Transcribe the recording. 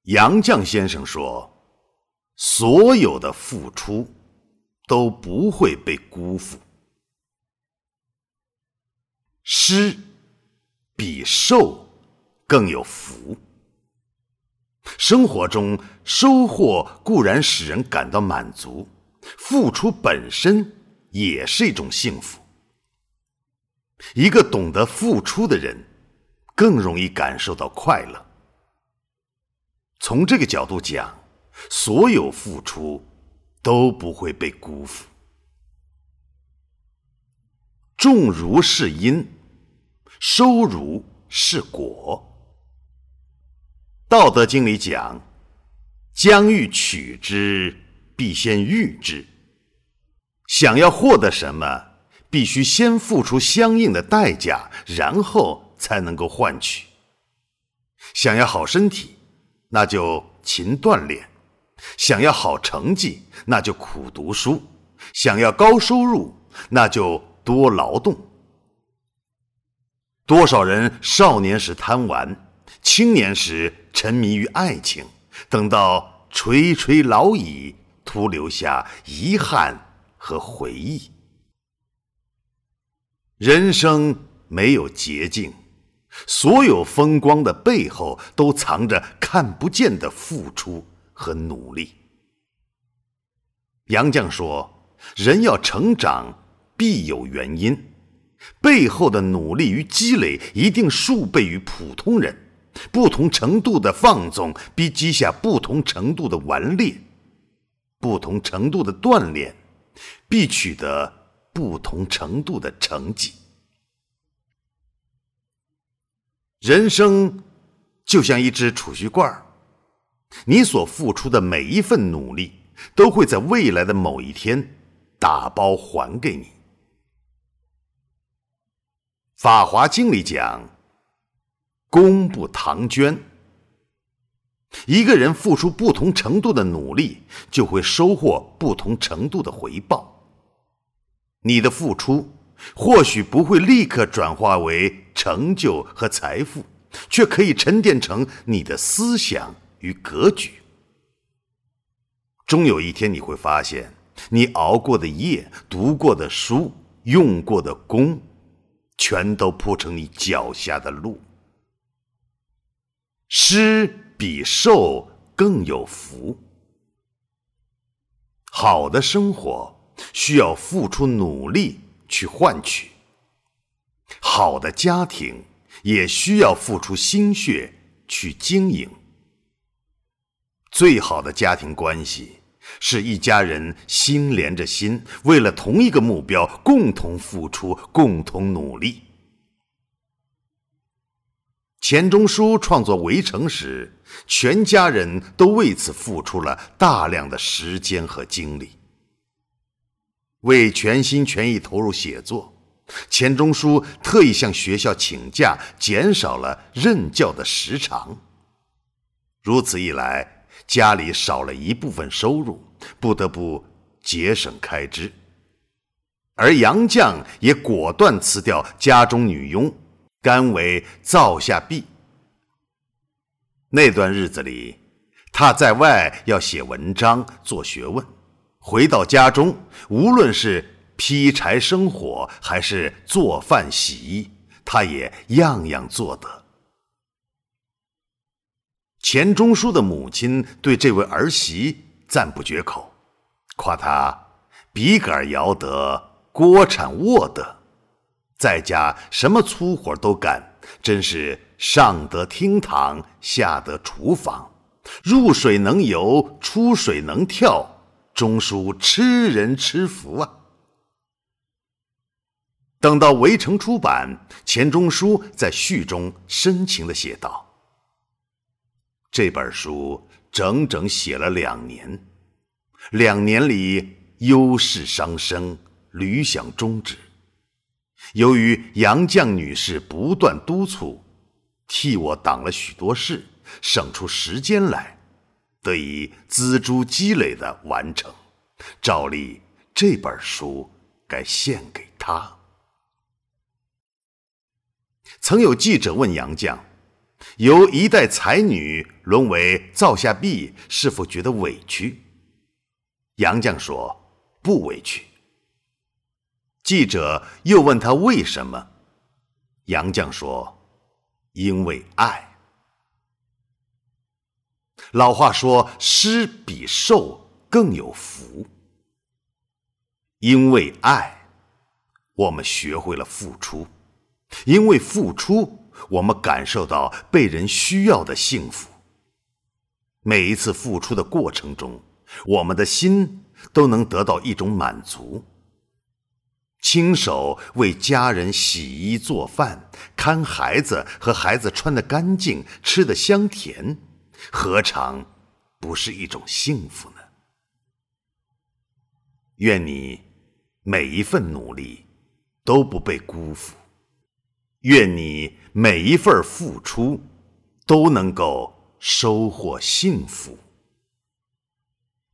杨绛先生说，所有的付出都不会被辜负。施比受更有福。生活中收获固然使人感到满足，付出本身也是一种幸福。一个懂得付出的人，更容易感受到快乐。从这个角度讲，所有付出都不会被辜负。种如是因，收如是果。道德经里讲，将欲取之，必先予之。想要获得什么，必须先付出相应的代价，然后才能够换取。想要好身体，那就勤锻炼；想要好成绩，那就苦读书；想要高收入，那就多劳动。多少人少年时贪玩，青年时沉迷于爱情，等到垂垂老矣，徒留下遗憾和回忆。人生没有捷径，所有风光的背后都藏着看不见的付出和努力。杨绛说，人要成长必有原因，背后的努力与积累一定数倍于普通人。不同程度的放纵必积下不同程度的顽劣，不同程度的锻炼必取得不同程度的成绩。人生就像一只储蓄罐，你所付出的每一份努力都会在未来的某一天打包还给你。法华经里讲，功不唐捐。一个人付出不同程度的努力，就会收获不同程度的回报。你的付出或许不会立刻转化为成就和财富，却可以沉淀成你的思想与格局。终有一天你会发现，你熬过的夜、读过的书、用过的功，全都铺成你脚下的路。施比受更有福。好的生活需要付出努力去换取，好的家庭也需要付出心血去经营。最好的家庭关系是一家人心连着心，为了同一个目标共同付出，共同努力。钱钟书创作《围城》时，全家人都为此付出了大量的时间和精力。为全心全意投入写作，钱钟书特意向学校请假，减少了任教的时长。如此一来，家里少了一部分收入，不得不节省开支。而杨绛也果断辞掉家中女佣，甘为灶下婢。那段日子里，他在外要写文章做学问，回到家中，无论是劈柴生火还是做饭洗衣，他也样样做得。钱钟书的母亲对这位儿媳赞不绝口，夸她笔杆摇得，锅铲握得，在家什么粗活都干，真是上得厅堂，下得厨房，入水能游，出水能跳，钟书吃人吃福啊。等到《围城》出版，钱钟书在序中深情地写道，这本书整整写了2年，2年里忧事伤身，屡想终止。由于杨绛女士不断督促，替我挡了许多事，省出时间来，得以锱铢积累的完成。照例这本书该献给她。曾有记者问杨绛， 由一代才女沦为灶下婢，是否觉得委屈？杨绛说不委屈。记者又问他为什么，杨绛说因为爱。老话说施比受更有福。因为爱，我们学会了付出；因为付出，我们感受到被人需要的幸福。每一次付出的过程中，我们的心都能得到一种满足。亲手为家人洗衣做饭，看孩子和孩子穿得干净，吃得香甜，何尝不是一种幸福呢？愿你每一份努力都不被辜负，愿你每一份付出都能够收获幸福。